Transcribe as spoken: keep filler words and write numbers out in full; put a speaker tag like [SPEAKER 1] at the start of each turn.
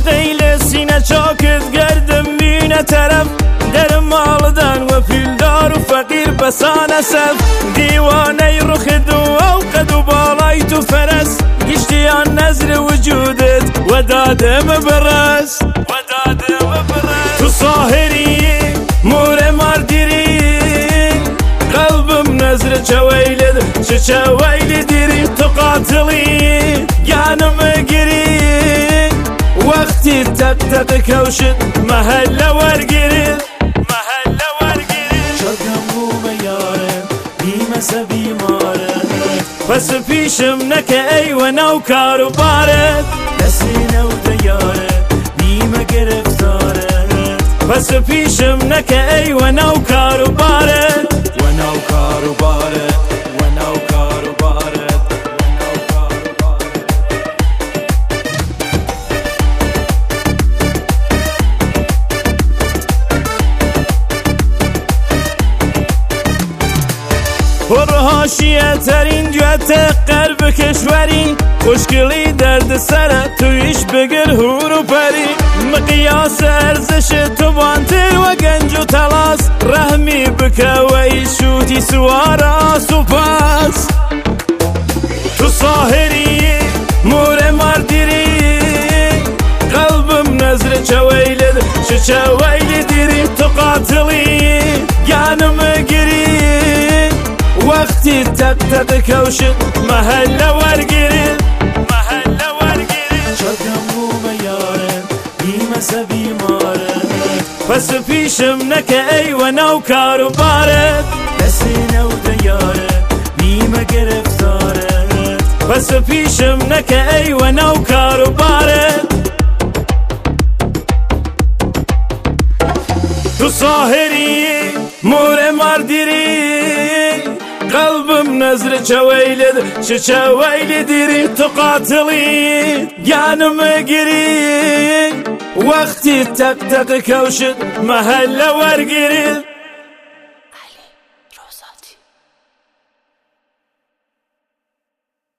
[SPEAKER 1] غیل سینه چاکت گردم بینه طرف در مالدن و پیلدار و فقیر بسانه سف دیوانه رخ دو او قد و بالای تو فرست گشتیان نظر وجودت و دادم برست و دادم برست تو ساهری مور مردیری قلبم نظر چویلد چه چویل دیری تو قاتلی گانم گیری وقتی تق تق کوشد محله ورگیرید محله ورگیرید چاکم بوم یاره بیمسه بیماره پس پیشم نکه ای و نو کارو بارد کسی نو دیاره بیمه گرفتاره پس پیشم نکه ای و نو کارو بارد و نو کارو بارد و نو کارو بارد پرهاشیه ترین جهت قلب کشوری خوشگلی درد سره تویش بگر هور و پری مقیاس ارزش تو بانتر و گنج و تلاس رحمی بکه و ایشوتی سوارا سپاس تو ساهری مور مردیری قلبم نظر چویلد چه چویل دیری تو قاتلی گانم گیری وقتی تق تق کوشد محله ورگیرید محله ورگیرید چاکم بوم یاره بیمسه بیماره پس پیشم نکه ای و نو کارو بارد کسی نو دیاره بیمه گرفتاره پس پیشم نکه ای و نو کارو بارد تو ساهری مور مردیری قلبم نظر چویلد چه چویل دیری تو قاتلی گانم گیری وقتی تق تق کوشد محله ورگیرید